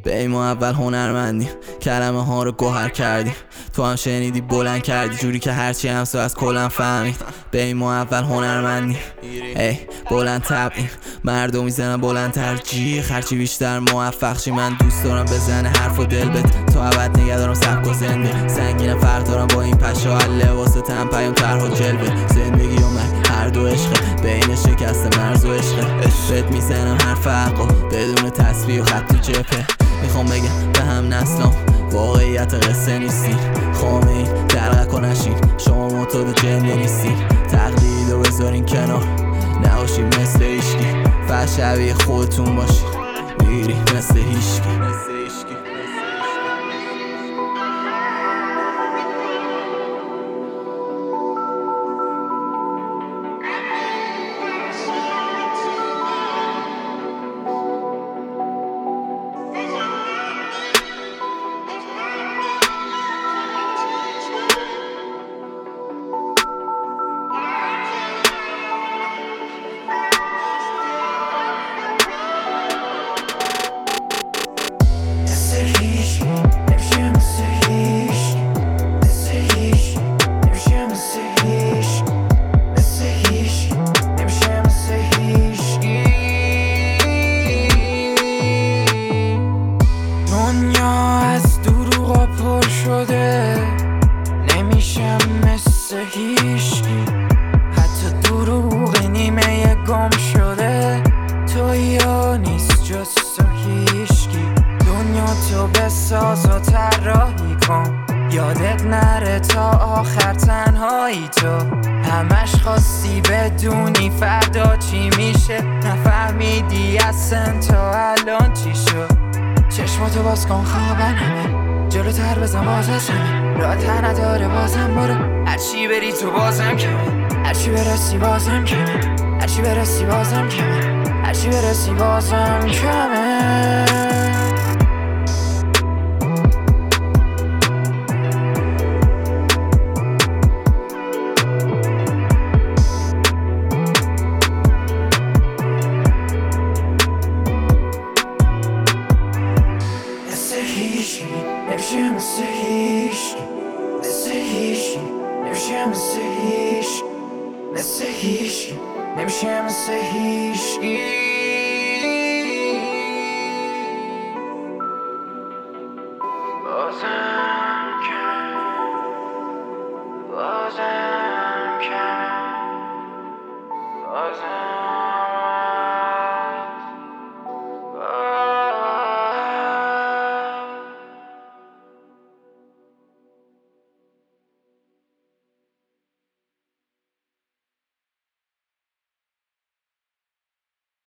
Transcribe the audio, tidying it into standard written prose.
به ما اول هنرمندیم، کلمه ها رو گوهر کردیم. تو هم شنیدی بلند کردی جوری که هرچی همسو از کلم فهمید. به ما اول هنرمندیم، ای بلند طبعیم، مردم میزنن بلندتر جیغ. هرچی بیشتر موفق شی من دوست دارم بزنه حرف و دل بت. تا ابد نگه دارم سبک و زنده سنگینم، فرق دارم با این پشا لباس تن پیام طرح و جلوه. زندگی و مرگ هر دو عشقه، بین شکست مرز و عشقه. بهت میزنم هر فرقو بدون تسبیح و خط تو جبهه. میخوام بگم به هم نسلام واقعیت قصه نیستین. خامه دلقه کنشین شما معتاد و جنده نیستین. تقلیدو بذارین کنار نباشین مثل هیشکی، فقط شبیه خودتون باشین میری مثل هیشکی. نمیشم مثل هیشکی، حتی دروغ نیمه گم شده. تو یا نیست جز تو هیشکی، دنیا تو بساز و طراحی کن، یادت نره تا آخر تنهایی. تو همش خواستی بدونی فردا چی میشه، نفهمیدی اصلا تا الان چی شد. چشماتو باز کن خوابن همه، جلوتر بزن باز از همه، راه ته نداره بازم برو. هرچی بری تو بازم کمه، هرچی برسی بازم کمه، هرچی برسی بازم کمه، هرچی برسی بازم کمه. نمیشه مثل هیشکی، مثل هیشکی، نمیشه مثل هیشکی، مثل هیشکی، نمیشه مثل هیشکی.